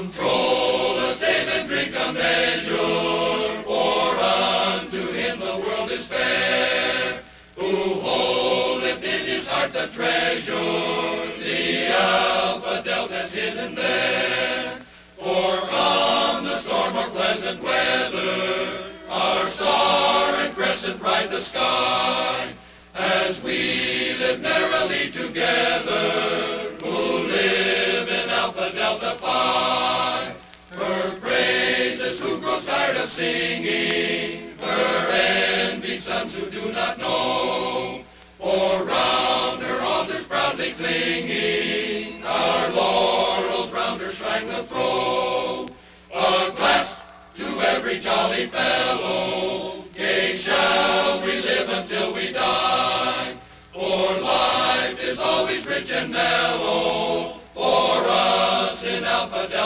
Control a save and drink a measure, for unto him the world is fair, who holdeth in his heart the treasure, the Alpha Delta has hidden there. For calm the storm or pleasant weather, our star and crescent ride the sky, as we live merrily together, who live in Alpha Delta Phi. Her praises who grows tired of singing, her envied sons who do not know, for round her altars proudly clinging, our laurels round her shrine will throw. A glass to every jolly fellow, gay shall we live until we die, for life is always rich and mellow, for us in Alpha Delta.